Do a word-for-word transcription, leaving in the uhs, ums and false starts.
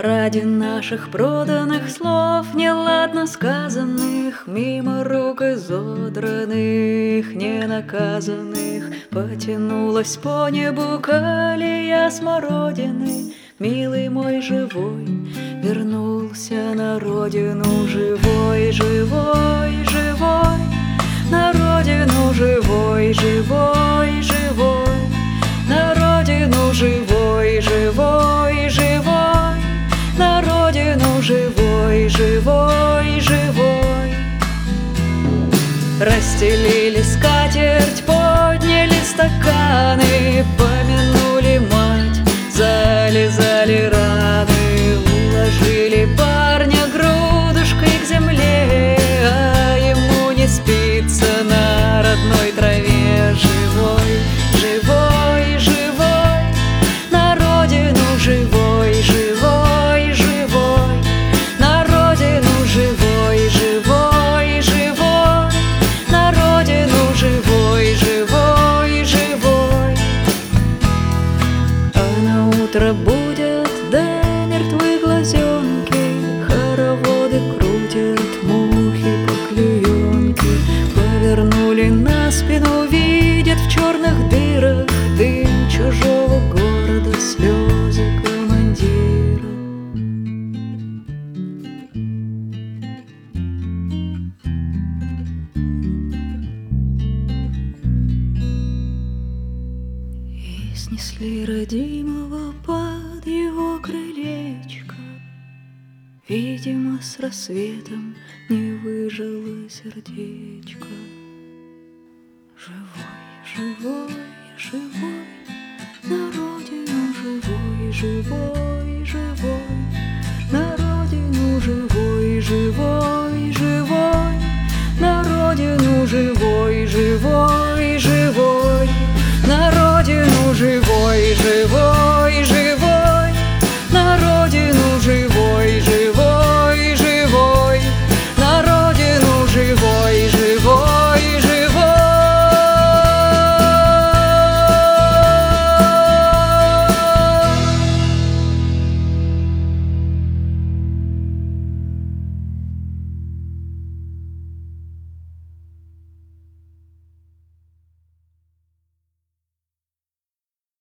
Ради наших проданных слов, неладно сказанных, мимо рук изодранных, ненаказанных, потянулась по небу колея смородины. Милый мой живой вернулся на родину, живой, живой, живой, на родину живой, живой, живой, на родину живой, живой, живой, на родину живой, живой, живой. Расстелили скатерть, подняли стаканы, помянули мать, залезали раны, уложили парня грудушкой к земле, а ему не спится на родной траве. Живой, живой, живой, на родину живой, живой, живой, на родину живой, живой, живой, на родину живой, живой, живой. А на утро будет до мертвой глазенки, хороводы крутят мухи по клеенке. Повернули на спину, видят в черных дырах дым чужого города, слезы командира. И снесли родимого под его крылечко. Видимо, с рассветом не выжило сердечко. Живой, живой, живой, на родину живой, живой, живой, на родину живой, живой, живой, на родину живой, живой.